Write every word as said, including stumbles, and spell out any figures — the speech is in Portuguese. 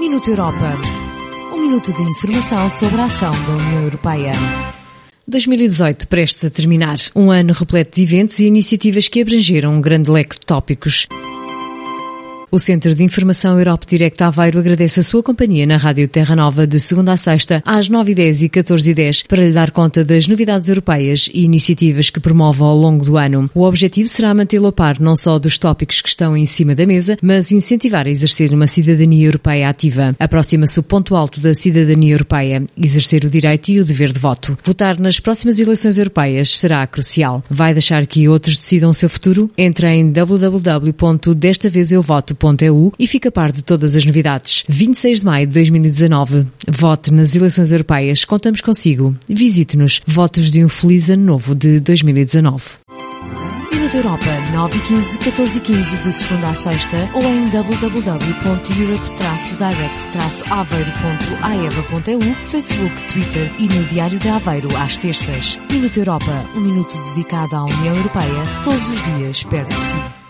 Minuto Europa. Um minuto de informação sobre a ação da União Europeia. dois mil e dezoito prestes a terminar. Um ano repleto de eventos e iniciativas que abrangeram um grande leque de tópicos. O Centro de Informação Europe Direct Aveiro agradece a sua companhia na Rádio Terra Nova de segunda a sexta, às nove e dez e catorze e dez, para lhe dar conta das novidades europeias e iniciativas que promove ao longo do ano. O objetivo será mantê-lo a par não só dos tópicos que estão em cima da mesa, mas incentivar a exercer uma cidadania europeia ativa. Aproxima-se o ponto alto da cidadania europeia, exercer o direito e o dever de voto. Votar nas próximas eleições europeias será crucial. Vai deixar que outros decidam o seu futuro? Entre em w w w ponto desta vez eu voto ponto e u e fica a par de todas as novidades. vinte e seis de maio de dois mil e dezanove. Vote nas eleições europeias. Contamos consigo. Visite-nos. Votos de um feliz ano novo de dois mil e dezanove. Minuto Europa, nove e quinze, catorze e quinze de segunda a sexta ou em w w w ponto europe direct aveiro ponto a e v a ponto e u, Facebook, Twitter e no Diário de Aveiro às terças. Minuto Europa, um minuto dedicado à União Europeia, todos os dias perto de si.